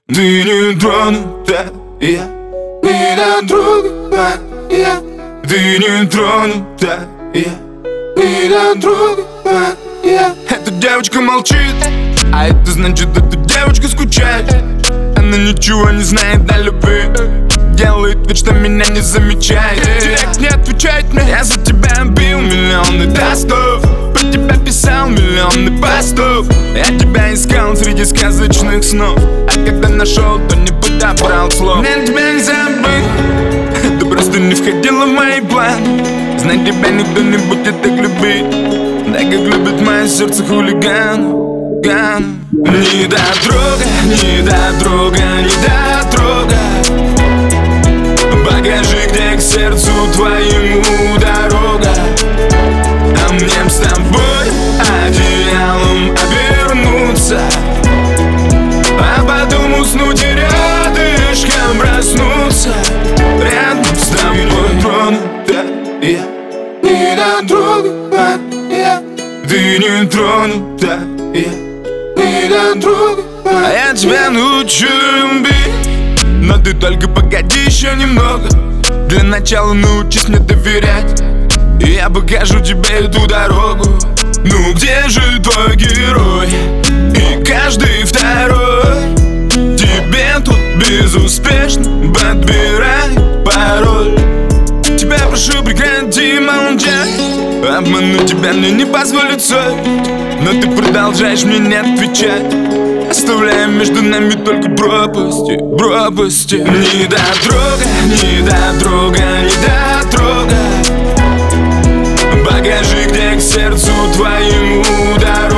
Ты не тронутая, недотрогая. Ты не тронутая, недотрогая. Эта девочка молчит, а это значит, эта девочка скучает. Она ничего не знает о любви, делает вид, что меня не замечает. Директ не отвечает мне. Я за тебя бил миллионы тостов, про тебя писал миллионы постов. Я тебя искал среди сказочных снов, а когда нашел, то не подобрал слов. Мне тебя не забыть, это просто не входило в мои планы. Знать тебя никто не будет так любить, так как любит мое сердце хулиган. Недотрога, недотрога, недотрога. Покажи, где к сердцу твоему дорога. А мне б с тобой одеялом обернуться, а потом уснуть и рядышком проснуться. Рядом с тобой тронутая, недотрога. Ты не тронутая, недотрога. А я тебя научу любить, но ты только погоди еще немного. Для начала научись мне доверять, и я покажу тебе эту дорогу. Ну где же твой герой? И каждый второй тебе тут безуспешно подбирает пароль. Тебя прошу, прекрати молчать, обмануть тебя мне не позволит совесть, но ты продолжаешь мне не отвечать, оставляя между нами только пропасти, пропасти. Недотрога, недотрога, недотрога. Покажи, где к сердцу твоему дорога.